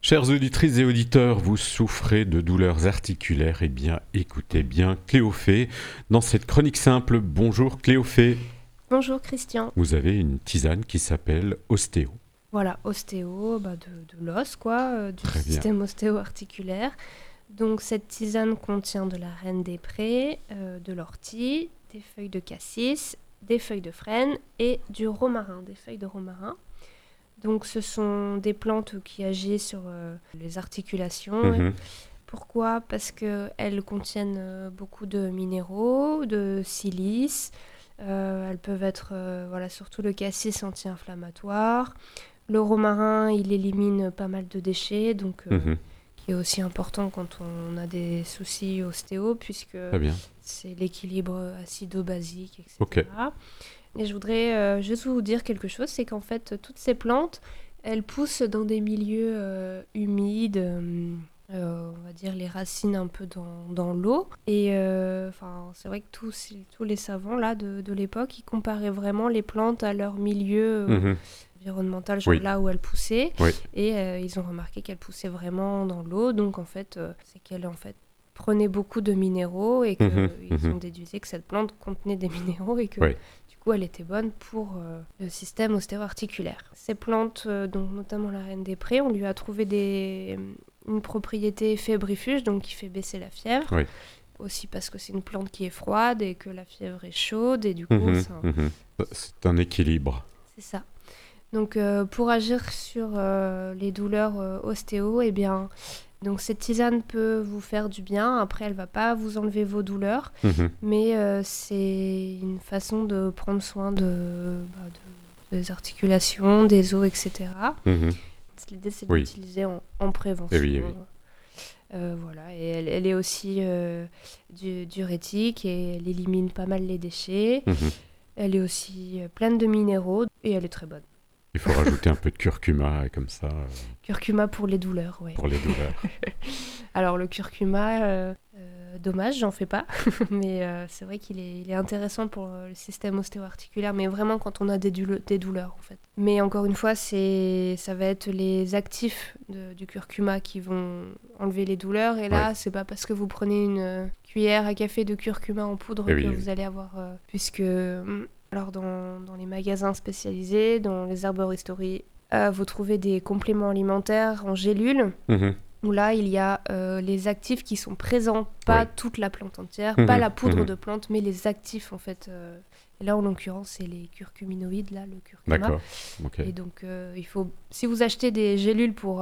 Chères auditrices et auditeurs, vous souffrez de douleurs articulaires, eh bien écoutez bien Cléophée. Dans cette chronique simple, bonjour Cléophée. Bonjour Christian. Vous avez une tisane qui s'appelle Ostéo. Voilà, ostéo, de l'os du Très bien. système ostéo-articulaire. Donc cette tisane contient de la reine des prés, de l'ortie, des feuilles de cassis, des feuilles de frêne et du romarin, des feuilles de romarin. Donc ce sont des plantes qui agissent sur les articulations. Mhm. Pourquoi ? Parce qu'elles contiennent beaucoup de minéraux, de silice. Elles peuvent être, surtout le cassis anti-inflammatoire. Le romarin, il élimine pas mal de déchets, qui est aussi important quand on a des soucis ostéo, puisque Très bien. c'est l'équilibre acido-basique, etc. Ok. Et je voudrais juste vous dire quelque chose, c'est qu'en fait, toutes ces plantes, elles poussent dans des milieux humides, on va dire les racines un peu dans l'eau. Et c'est vrai que tous les savants là, de l'époque, ils comparaient vraiment les plantes à leur milieu environnemental, genre Oui. là où elles poussaient. Oui. Et ils ont remarqué qu'elles poussaient vraiment dans l'eau. Donc en fait, c'est qu'elles prenaient beaucoup de minéraux et qu'ils ont déduisé que cette plante contenait des minéraux et que du coup elle était bonne pour le système ostéo-articulaire. Ces plantes, donc notamment la reine des prés, on lui a trouvé une propriété fébrifuge, donc qui fait baisser la fièvre. Oui. Aussi parce que c'est une plante qui est froide et que la fièvre est chaude et du coup C'est un équilibre. c'est ça. Donc pour agir sur les douleurs ostéo, eh bien donc cette tisane peut vous faire du bien. Après, elle va pas vous enlever vos douleurs, mais c'est une façon de prendre soin des articulations, des os, etc. L'idée, c'est de l'utiliser en prévention. Et oui. Et elle est aussi diurétique et elle élimine pas mal les déchets. Elle est aussi pleine de minéraux et elle est très bonne. Il faut rajouter un peu de curcuma comme ça. Curcuma pour les douleurs, oui. Pour les douleurs. Alors le curcuma, dommage, j'en fais pas, mais c'est vrai qu'il est intéressant pour le système ostéo-articulaire, mais vraiment quand on a des douleurs en fait. Mais encore une fois, ça va être les actifs du curcuma qui vont enlever les douleurs, et là, c'est pas parce que vous prenez une cuillère à café de curcuma en poudre que vous allez avoir, puisque alors dans les magasins spécialisés, dans les herboristeries, vous trouvez des compléments alimentaires en gélules. Où là, il y a les actifs qui sont présents, pas toute la plante entière, pas la poudre de plante, mais les actifs, en fait. Et là, en l'occurrence, c'est les curcuminoïdes, là, le curcuma. D'accord. Okay. Et donc, si vous achetez des gélules pour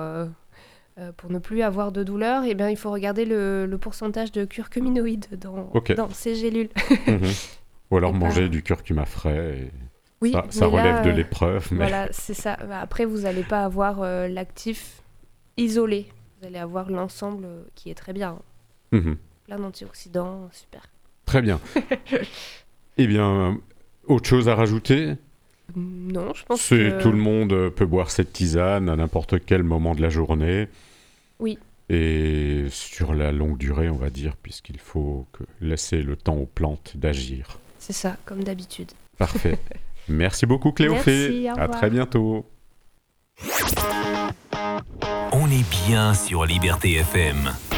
ne plus avoir de douleur, eh bien, il faut regarder le pourcentage de curcuminoïdes dans ces gélules. Ou alors manger du curcuma frais. Oui, ça relève de l'épreuve. Mais... Voilà, c'est ça. Après, vous n'allez pas avoir l'actif isolé. Vous allez avoir l'ensemble qui est très bien. Plein d'antioxydants, super. Très bien. Eh bien, autre chose à rajouter ? Non, je pense que... Tout le monde peut boire cette tisane à n'importe quel moment de la journée. Oui. Et sur la longue durée, on va dire, puisqu'il faut laisser le temps aux plantes d'agir. C'est ça, comme d'habitude. Parfait. Merci beaucoup Cléophée. Merci, au revoir. À très bientôt. On est bien sur Liberté FM.